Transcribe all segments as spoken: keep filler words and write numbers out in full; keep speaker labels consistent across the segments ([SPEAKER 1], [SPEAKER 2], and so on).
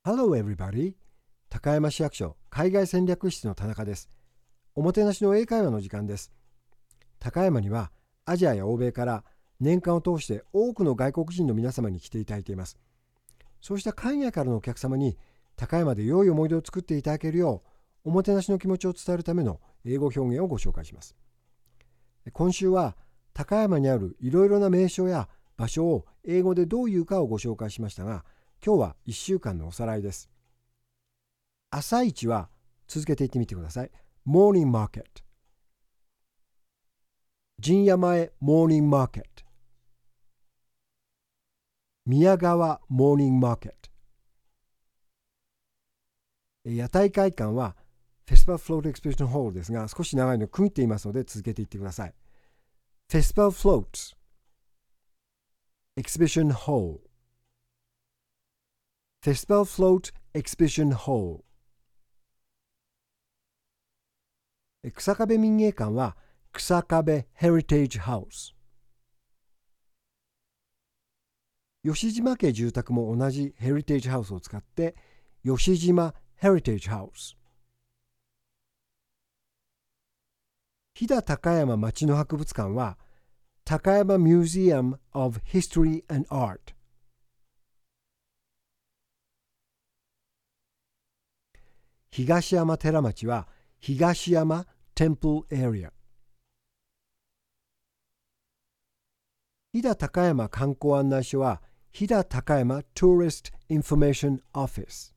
[SPEAKER 1] Hello everybody! 高山市役所海外戦略室の田中です。おもてなしの英会話の時間です。高山にはアジアや欧米から年間を通して多くの外国人の皆様に来ていただいています。そうした海外からのお客様に高山で良い思い出を作っていただけるようおもてなしの気持ちを伝えるための英語表現をご紹介します。今週は高山にあるいろいろな名所や場所を英語でどう言うかをご紹介しましたが、今日はいっしゅうかんのおさらいです。朝一は続けて言ってみてください。Morning Market、 陣屋前 Morning Market、 宮川 Morning Market、 屋台会館は Festival Float Exhibition Hall ですが、少し長いのを区切っていますので続けて言ってください。Festival Floats Exhibition Hall、 Festival Float Exhibition Hall。 草壁民芸館は草壁 Heritage House。 吉島家住宅も同じ Heritage House を使って吉島 Heritage House。 飛騨高山町の博物館は高山 Museum of History and Art。 東山寺町は東山 Temple Area。 飛騨高山観光案内所は飛騨高山 Tourist Information Office。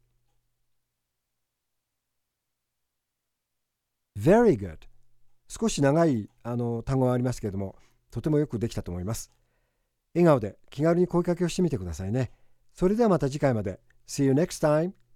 [SPEAKER 1] Very good。 少し長いあの単語がありますけれども、とてもよくできたと思います。笑顔で気軽に声かけをしてみてくださいね。それではまた次回まで。See you next time!